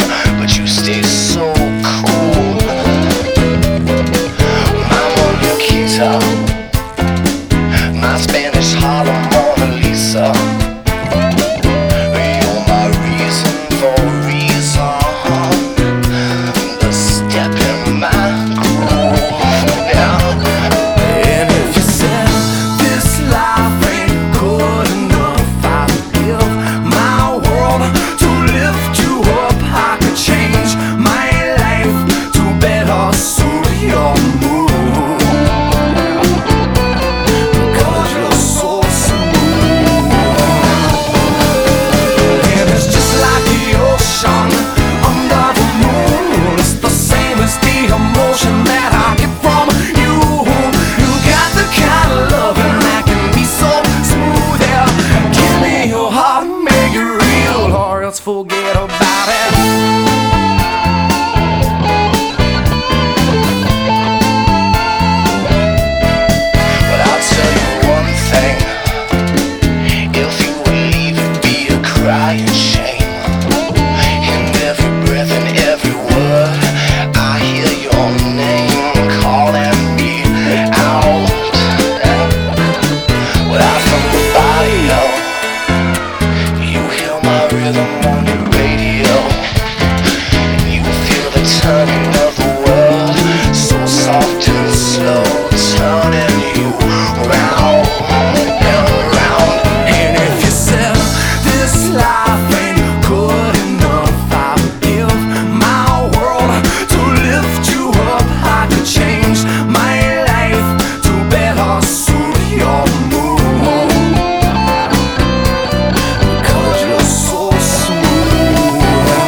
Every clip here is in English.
but you stay so cool. My Moniquita, my Spanish Harlem Mona Lisa. You're my reason for reason, the step in my groove. Yeah. And if you said this life ain't good enough, I'd give my world to lift you up. I could change my life to better suit your mood, because you're so smooth. And it's just like the ocean under the moon. It's the same as the emotion that I get from you. You got the kind of loving that can be so smooth. Yeah, give me your heart and make it real, or else forget about it. But I'll tell you one thing, if you would leave, it'd be a crying shame. In every breath and every word, I hear your name calling me out. Without from the bio, you hear my rhythm on your radio, and you feel the turning of the world, so soft and slow, turning you round and round. And if you said this life ain't good enough, I would give my world to lift you up. I could change my life to better suit your mood, because you're so smooth.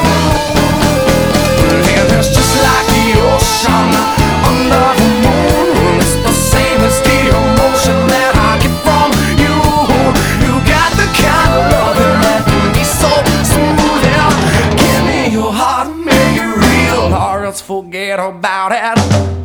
And it's just like the ocean under the moon. It's the same as the emotion that I get from you. You got the kind of loving that can be so smooth. Yeah, give me your heart and make it real, or else forget about it.